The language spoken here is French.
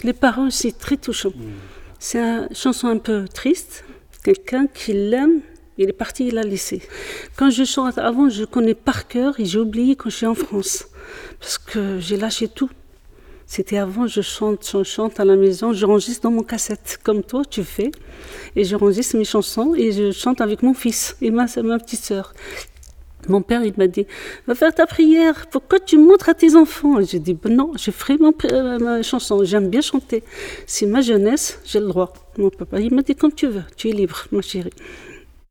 Les paroles aussi, très touchantes. C'est une chanson un peu triste. Quelqu'un qui l'aime, il est parti, il l'a laissé. Quand je chante, avant, je connais par cœur et j'ai oublié quand je suis en France. Parce que j'ai lâché tout. C'était avant, je chante à la maison, je enregistre dans mon cassette, comme toi, tu fais. Et je enregistre mes chansons et je chante avec mon fils et ma petite sœur. Mon père, il m'a dit, va faire ta prière, pourquoi tu montres à tes enfants? J'ai dit, ben non, je ferai ma chanson, j'aime bien chanter. C'est ma jeunesse, j'ai le droit. Mon papa, il m'a dit, comme tu veux, tu es libre, ma chérie.